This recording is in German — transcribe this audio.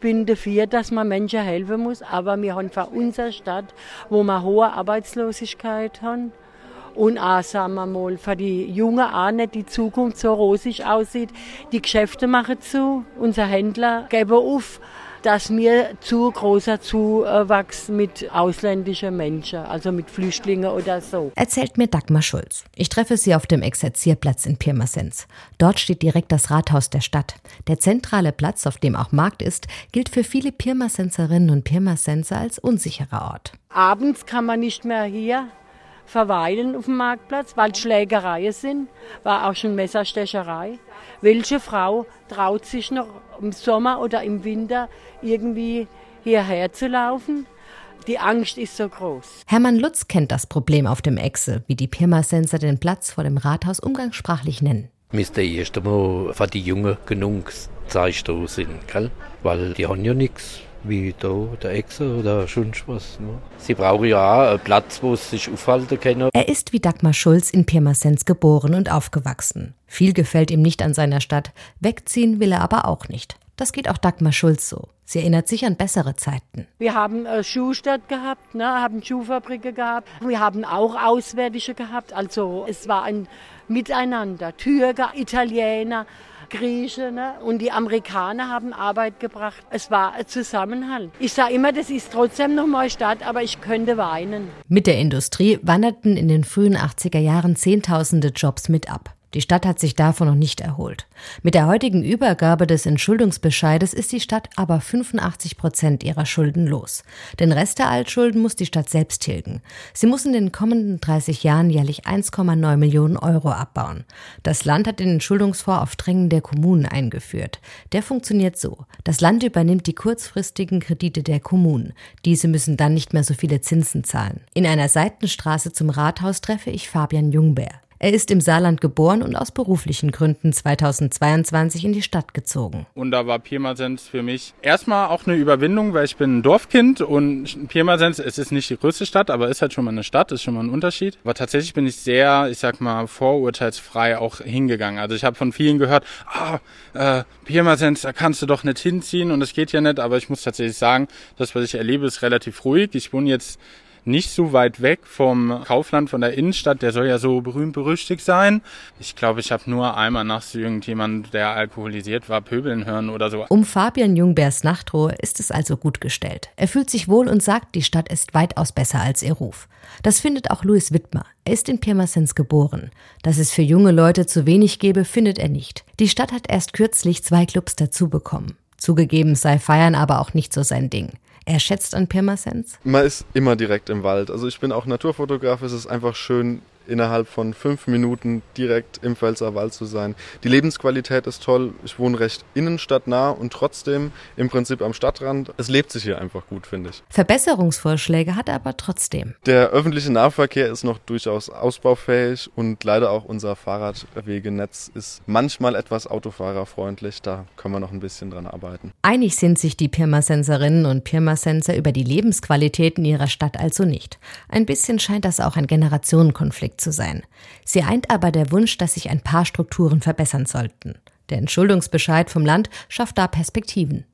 bin dafür, dass man Menschen helfen muss, aber wir haben für unsere Stadt, wo wir hohe Arbeitslosigkeit haben und auch, sagen wir mal, für die Jungen auch nicht die Zukunft so rosig aussieht. Die Geschäfte machen zu, unsere Händler geben auf, dass wir zu großer Zuwachs mit ausländischen Menschen, also mit Flüchtlingen oder so. Erzählt mir Dagmar Schulz. Ich treffe sie auf dem Exerzierplatz in Pirmasens. Dort steht direkt das Rathaus der Stadt. Der zentrale Platz, auf dem auch Markt ist, gilt für viele Pirmasenserinnen und Pirmasenser als unsicherer Ort. Abends kann man nicht mehr hier verweilen auf dem Marktplatz, weil Schlägereien sind, war auch schon Messerstecherei. Welche Frau traut sich noch im Sommer oder im Winter irgendwie hierher zu laufen? Die Angst ist so groß. Hermann Lutz kennt das Problem auf dem Exe, wie die Pirmasenser den Platz vor dem Rathaus umgangssprachlich nennen. Müsste erst einmal für die Jungen genug Zeit da sind, gell? Weil die haben ja nichts. Wie da der Exe oder sonst was. Ne? Sie brauchen ja auch einen Platz, wo sie sich aufhalten können. Er ist wie Dagmar Schulz in Pirmasens geboren und aufgewachsen. Viel gefällt ihm nicht an seiner Stadt, wegziehen will er aber auch nicht. Das geht auch Dagmar Schulz so. Sie erinnert sich an bessere Zeiten. Wir haben Schuhstadt gehabt, haben Schuhfabriken gehabt. Wir haben auch Auswärtige gehabt. Also es war ein Miteinander. Türken, Italiener, Griechen, und die Amerikaner haben Arbeit gebracht. Es war ein Zusammenhalt. Ich sage immer, das ist trotzdem noch mal Stadt, aber ich könnte weinen. Mit der Industrie wanderten in den frühen 80er Jahren Zehntausende Jobs mit ab. Die Stadt hat sich davon noch nicht erholt. Mit der heutigen Übergabe des Entschuldungsbescheides ist die Stadt aber 85% ihrer Schulden los. Den Rest der Altschulden muss die Stadt selbst tilgen. Sie muss in den kommenden 30 Jahren jährlich 1,9 Millionen Euro abbauen. Das Land hat den Entschuldungsfonds auf Drängen der Kommunen eingeführt. Der funktioniert so. Das Land übernimmt die kurzfristigen Kredite der Kommunen. Diese müssen dann nicht mehr so viele Zinsen zahlen. In einer Seitenstraße zum Rathaus treffe ich Fabian Jungbeer. Er ist im Saarland geboren und aus beruflichen Gründen 2022 in die Stadt gezogen. Und da war Pirmasens für mich erstmal auch eine Überwindung, weil ich bin ein Dorfkind und Pirmasens, es ist nicht die größte Stadt, aber ist halt schon mal eine Stadt, ist schon mal ein Unterschied. Aber tatsächlich bin ich sehr, vorurteilsfrei auch hingegangen. Also ich habe von vielen gehört, Pirmasens, da kannst du doch nicht hinziehen und das geht ja nicht. Aber ich muss tatsächlich sagen, das, was ich erlebe, ist relativ ruhig. Ich wohne jetzt nicht so weit weg vom Kaufland, von der Innenstadt, der soll ja so berühmt-berüchtigt sein. Ich glaube, ich habe nur einmal nachts irgendjemand, der alkoholisiert war, pöbeln hören oder so. Um Fabian Jungbeers Nachtruhe ist es also gut gestellt. Er fühlt sich wohl und sagt, die Stadt ist weitaus besser als ihr Ruf. Das findet auch Louis Wittmer. Er ist in Pirmasens geboren. Dass es für junge Leute zu wenig gäbe, findet er nicht. Die Stadt hat erst kürzlich 2 Clubs dazu bekommen. Zugegeben sei Feiern aber auch nicht so sein Ding. Er schätzt an Pirmasens? Man ist immer direkt im Wald. Also ich bin auch Naturfotograf. Es ist einfach schön, innerhalb von 5 Minuten direkt im Pfälzerwald zu sein. Die Lebensqualität ist toll. Ich wohne recht innenstadtnah und trotzdem im Prinzip am Stadtrand. Es lebt sich hier einfach gut, finde ich. Verbesserungsvorschläge hat er aber trotzdem. Der öffentliche Nahverkehr ist noch durchaus ausbaufähig und leider auch unser Fahrradwegenetz ist manchmal etwas autofahrerfreundlich. Da können wir noch ein bisschen dran arbeiten. Einig sind sich die Pirmasenserinnen und Pirmasenser über die Lebensqualität in ihrer Stadt also nicht. Ein bisschen scheint das auch ein Generationenkonflikt zu sein. Sie eint aber der Wunsch, dass sich ein paar Strukturen verbessern sollten. Der Entschuldungsbescheid vom Land schafft da Perspektiven.